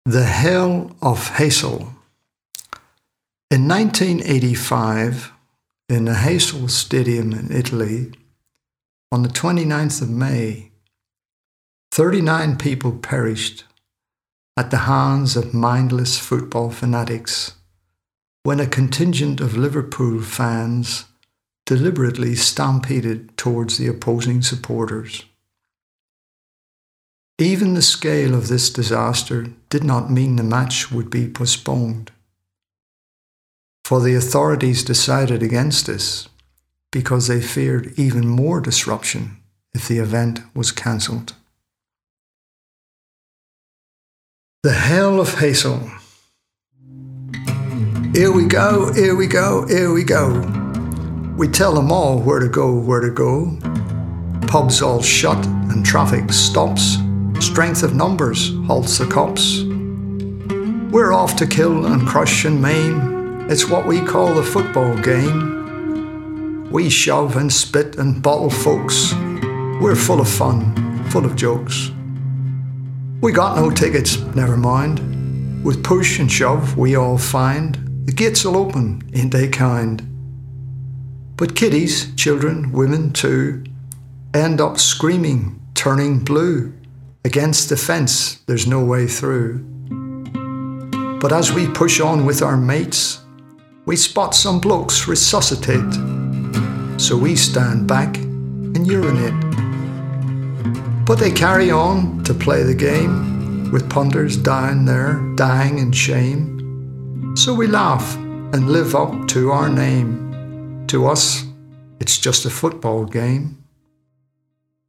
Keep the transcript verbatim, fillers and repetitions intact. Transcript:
The Hell of Heysel. In nineteen eighty-five, in the Heysel Stadium in Italy, on the twenty-ninth of May, thirty-nine people perished at the hands of mindless football fanatics when a contingent of Liverpool fans deliberately stampeded towards the opposing supporters. Even the scale of this disaster did not mean the match would be postponed, for the authorities decided against this because they feared even more disruption if the event was cancelled. The Hell of Heysel. Here we go, here we go, here we go. We tell them all where to go, where to go. Pubs all shut and traffic stops. Strength of numbers halts the cops. We're off to kill and crush and maim. It's what we call the football game. We shove and spit and bottle folks. We're full of fun, full of jokes. We got no tickets, never mind. With push and shove we all find the gates will open, ain't they kind? But kiddies, children, women too, end up screaming, turning blue. Against the fence, there's no way through. But as we push on with our mates, we spot some blokes resuscitate. So we stand back and urinate. But they carry on to play the game, with punters down there dying in shame. So we laugh and live up to our name. To us, it's just a football game.